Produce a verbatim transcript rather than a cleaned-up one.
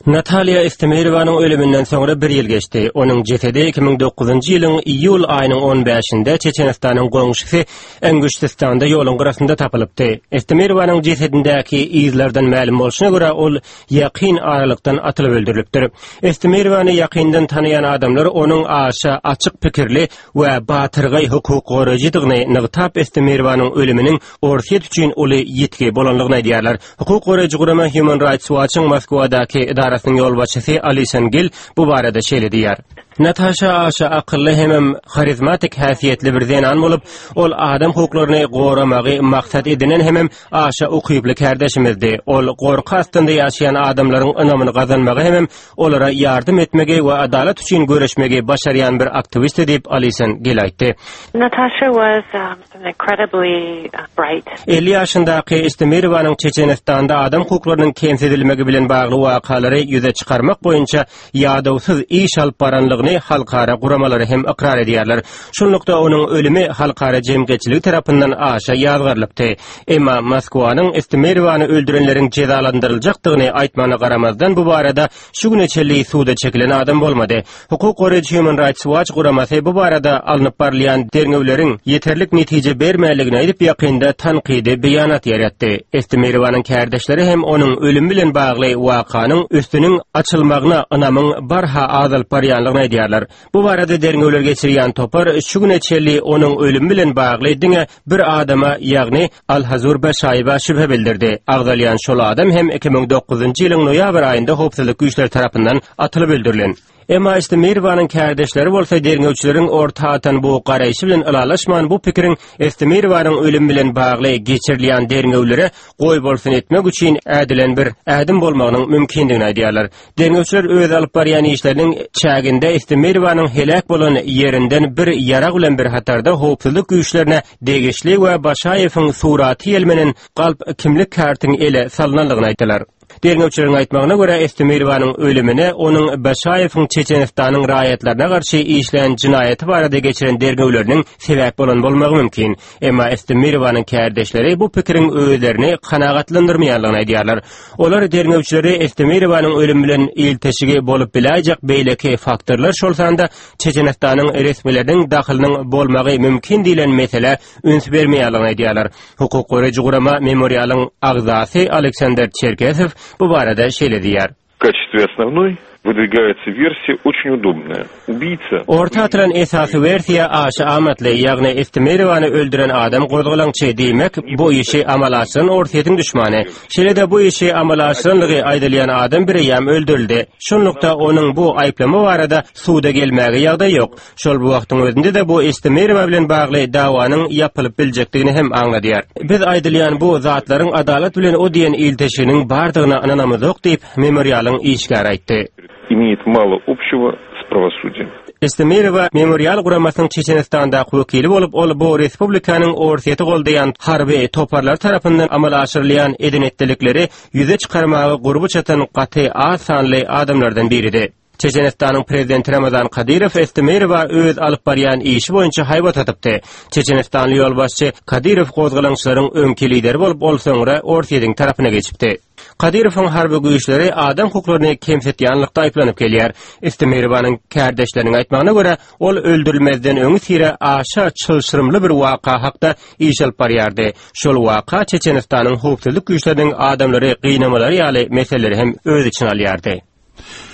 Natalia Estemirovanın ölümünden sonra bir yıl geçti. Onun cesedi iki bin dokuzuncu ýylyň iýul aýynyň on beşinde Çeçenistanyň goňşysy Engüşistanda ýolun gyrasynda tapylypdy. Estemirovanyň cesedindäki izlerden ma'lum bolşuna görä ol ýaqyn aralykdan atylyp öldürilipdir. Estemirovany ýaqyndan tanıyan adamlar onun aşa açyk pikirli we batyrgy hukuk goraýjydygyny nygtap Estemirovanyň ölüminiň orsiýet üçin uly ýetgi bolanlygyny aýdýarlar. Hukuk goraýjy gurama Human Rights Watch'ın Moskwadaky idarasının yol başçısı Alison Gill bu barada şeýle diýär. Natasha aşa akıllı hem karizmatik häsiýetli bir zenan bolup, ol adam hukuklaryny goramagy maksat edinen hem aşa ukyply kardeşimizdi. Ol gorku astynda ýaşaýan adamlaryň ynamyny gazanmagy hem olara ýardym etmegi we adalet üçin göreşmegi başarýan bir aktivist diýip Alison Gill aýtdy. Natasha was um, incredibly uh, bright. elli ýaşyndaky Estemirowanyň Çeçenistanda adam hukuklarynyň kemsedilmegi bilen bagly wakalary ýüze çykarmak boýunça ýadawsyz iş alyp baranlygyny halkara guramalary hem ikrar edýärler. Şunlukda onuň ölümi halkara jemgyýetçilik tarapyndan aşa ýazgyrylypdy. Emma Moskwanyň Estemirowany öldürenleriň cezalandyryljakdygyny aýtmana garamazdan bu barada şu güneçeli suda çekilen adam bolmady. Hukuk goraýjy Human Rights Watch guramasy bu barada alınıp barlayan derňewleriň yeterlik netije bermäligini aýdyp ýakynda tanqidi beýanat ýaratdy. Estemirowanyň kardeşleri hem onuň ölümi bilen bagly wakanyň üstüniň açylmagyna ynamyň barha azalyp barýanlygyny aýdýarlar. Bu barada derňewler geçirýän topar şu güneçeli onuň ölümi bilen bagly diňe bir adama ýagny Al-Hazur Başaýba şübhe bildirdi. Agdalyan şol adam hem iki bin dokuzuncu ýylyň noýabr aýynda howpsuzlyk güýçleri tarapyndan atylyp öldürilen. Emma Estemirowanyň kardeşleri bolsa derňewçileriň ortadan bu garaýşy bilen ilalaşman bu pikirin Estemirowanyň ölümi bilen bagly geçirilýän derňewlere goý bolsun etmek üçin ädilen bir ädim bolmagynyň mümkindigini aýdýarlar. Derňewçiler öz alyp barýan işleriniň çäginde Estemirowanyň helak bolan ýerinden bir ýara bilen bir hatarda howpsuzlyk güýçlerine degişli we Başaýewiň suraty elmenen galp kimlik kartyny ele salynanlygyny aýtdylar. Derňewçileriň aýtmagyna görä Estemirowanyň ölümine onuň Başaýewiň Çeçenistanyň raýatlaryna garşy işleýän jinaýaty barada geçiren derňewleriniň sebäp bolan bolmagy mümkin. Emma Estemirowanyň kardeşleri bu pikirin öýlerini kanagatlandyrmaýanlygyny aýdýarlar. Olar derňewçileri Estemirowanyň ölümi bilen ilteşigi bolup biläjek beýleki faktorlar şolsanda Çeçenistanyň resmileriniň dahylynyň bolmagy mümkin diýilen mesele üns bermeýänligini aýdýarlar. Hukuk goraýjy gurama memorialyň agzasy Aleksander Çerkesew bu barada şeýle diýär. В качестве основной выдвигается версия очень удобная. Убийца. Orta atılan esasy versiya aşy amatly, ýagny Estemirowany öldüren adam gozgalaňçy diýmek, bu işi amalaşyryň ortaýetin düşmany. Şeýle-de bu işi amalaşyrynyňy aýdylýan adam birýem öldürildi. Şunlukda onuň bu aýplama barada suda gelmäge ýagdaý ýok. Şol bu wagtyň özünde de bu Estemirow bilen bagly dawanyň ýapylyp biljekdigini hem aňladýar. Biz aýdylýan bu zatlaryň adalet bilen o diýen ilteşiginiň bardygyna ynanamyz ýok diýip memorialyň işgär aýtdy. Имеет мало общего с правосудием. Estemirova memorial guramasının Çeçenistanda wekili bolup, ol bu respublikanyň orsiýeti goldayan harby toparlar tarapyndan amal aşyrylýan edenetdelikleri ýüze çykarmagy gurbu çatan gaty az sanly adamlardan biridir. Çeçenistanyň prezidenti Ramazan Kadyrow Estemirova öz alyp barýan işi boýunça haýbat atypdy. Çeçenistanly ýolbaşçy Kadyrow gozgalaňçylaryň öňki lideri bolup, ol soňra orsiýetiň tarapyna geçipdi. Kadyrowyň harby güýçleri adam hukuklaryny kemsetýänlikde aýplanyp gelýär. Estemirowanyň kardeşleriniň aýtmagyna görä, ol öldürilmezden öňü sire aşa çylşyrymly bir waka hakda iş alyp barýardy. Şol waka Çeçenistanyň howpsuzlyk güýçleriniň adamlary gynamaları ýaly meseleleri hem öz içine alýardy.